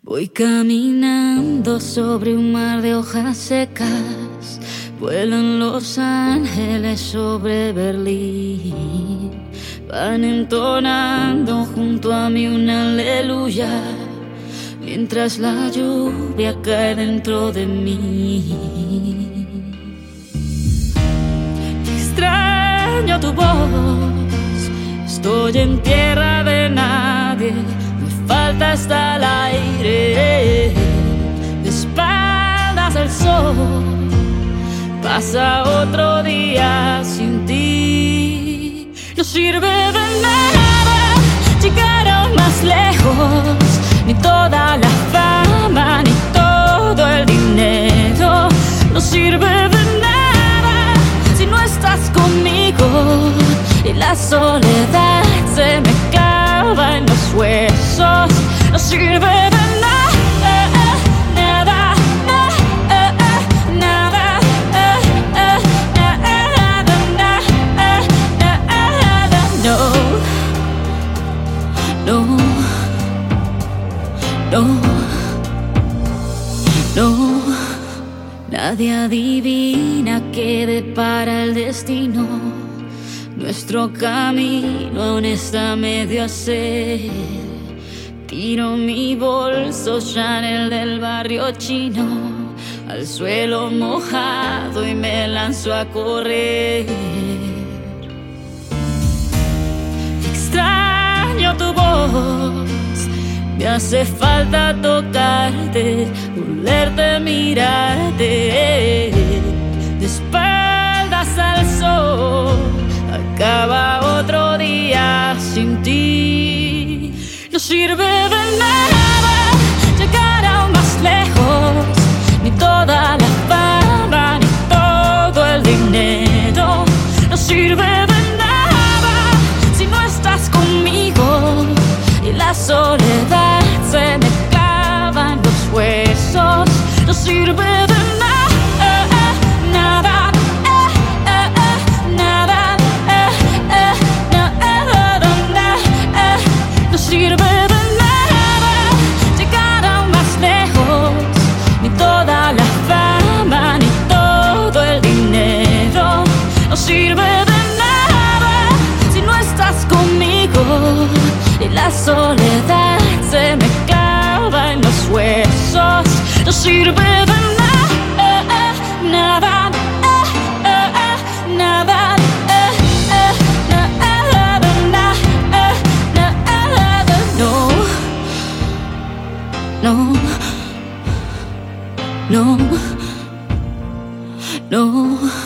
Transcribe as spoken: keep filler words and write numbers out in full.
Voy caminando sobre un mar de hojas secas, vuelan los ángeles sobre Berlín, van entonando junto a mí una aleluya, mientras la lluvia cae dentro de mí. Extraño tu voz, estoy en tierra de nadie, me falta hasta el aire, de espaldas al sol, pasa otro día sin ti. No sirve de nada llegar aún más lejos, ni toda la fama, ni todo el dinero. No sirve de nada si no estás conmigo, y la soledad se me clava en los huesos. No sirve de nada, nada, nada, nada, no, no, no, no. Nadie adivina qué depara el destino. Nuestro camino aún está medio a hacer. Tiro mi bolso Chanel del barrio chino al suelo mojado y me lanzo a correr. Extraño tu voz, me hace falta tocarte, olerte, mirarte, de espaldas al sol. Acaba otro día sin ti. No sirve de nada llegar aún más lejos, ni toda la fama, ni todo el dinero. No sirve de nada si no estás conmigo, y la soledad se me clava en los huesos. No sirve de nada, nada. No sirve de nada llegar aún más lejos, ni toda la fama, ni todo el dinero. No sirve de nada si no estás conmigo, y la soledad se me clava en los huesos. No sirve de nada, nada, nada. No, no, no.